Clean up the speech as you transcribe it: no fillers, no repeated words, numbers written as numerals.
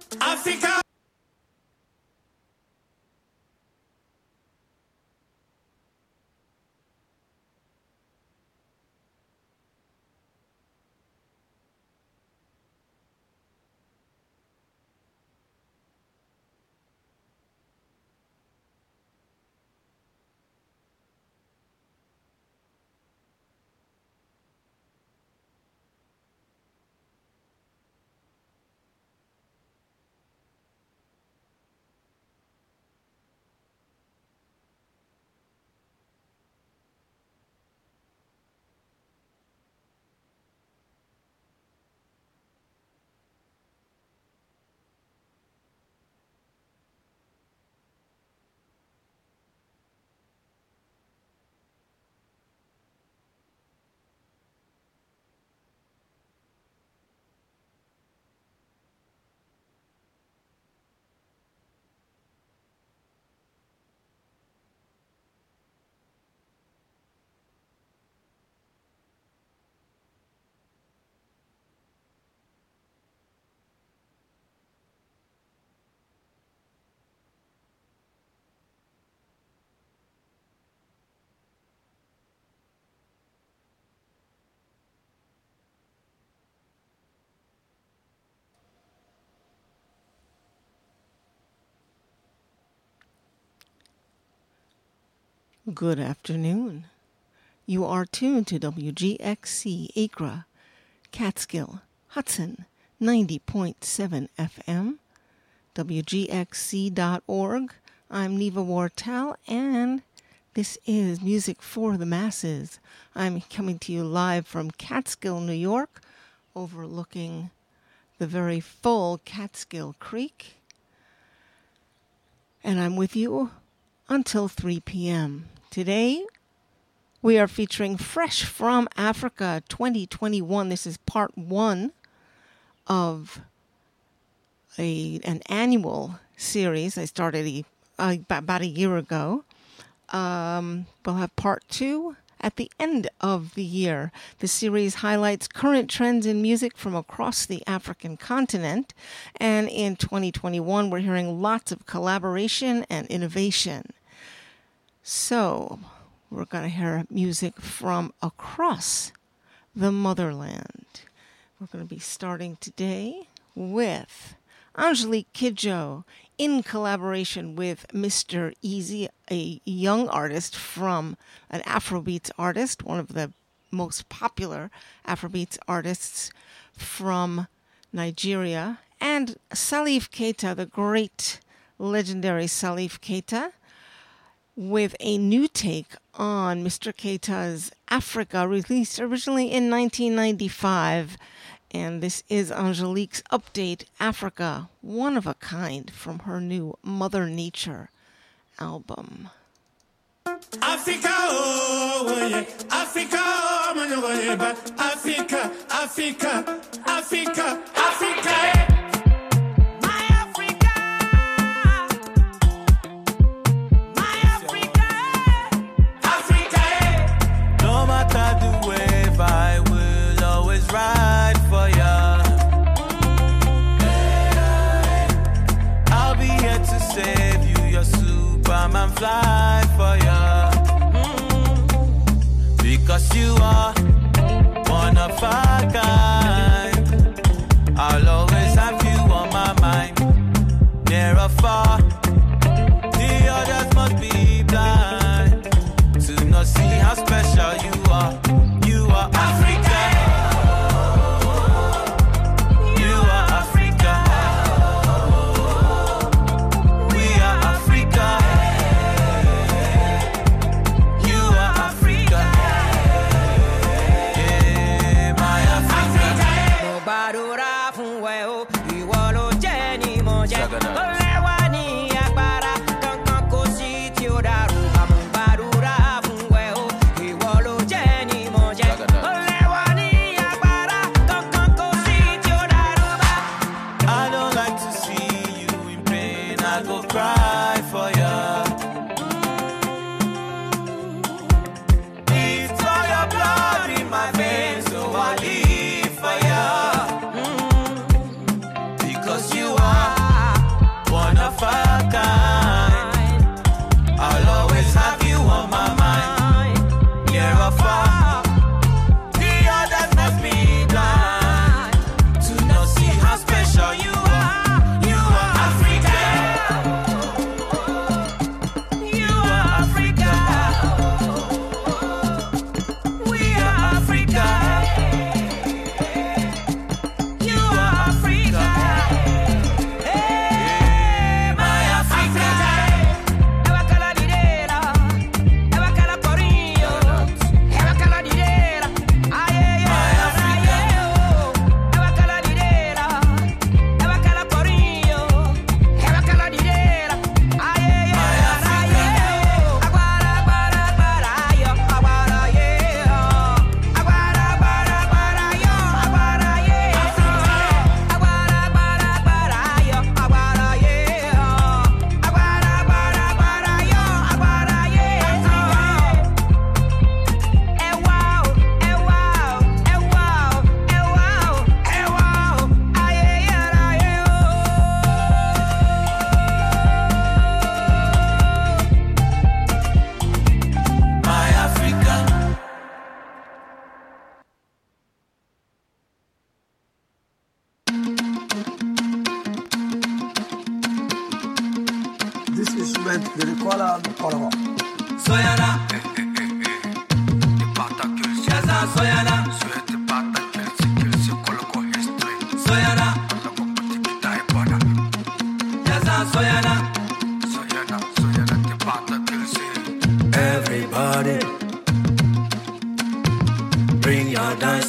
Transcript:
Africa. Good afternoon. You are tuned to WGXC Accra, Catskill, Hudson, 90.7 FM, WGXC.org. I'm Neva Wartal, and this is Music for the Masses. I'm coming to you live from Catskill, New York, overlooking the very full Catskill Creek. And I'm with you until 3 p.m. Today, we are featuring Fresh from Africa 2021. This is part one of an annual series I started about a year ago. We'll have part two at the end of the year. The series highlights current trends in music from across the African continent. And in 2021, we're hearing lots of collaboration and innovation. So, we're going to hear music from across the motherland. We're going to be starting today with Angelique Kidjo in collaboration with Mr. Easy, a young artist from an Afrobeats artist, one of the most popular Afrobeats artists from Nigeria, and Salif Keita, the great legendary Salif Keita, with a new take on Mr. Keita's Africa, released originally in 1995. And this is Angelique's Update Africa, one of a kind, from her new Mother Nature album. Africa, oh yeah, Africa, oh man, oh yeah, but Africa, Africa, Africa, Africa. Superman fly for you, because you are one of a kind. I'll always have you on my mind, near or far. The others must be blind to not see how special you are. You are Africa. Because you are Dirikwala Kologo. Soyana. Yaza Soyana. Soyana. Yaza Soyana. Everybody, bring your dance.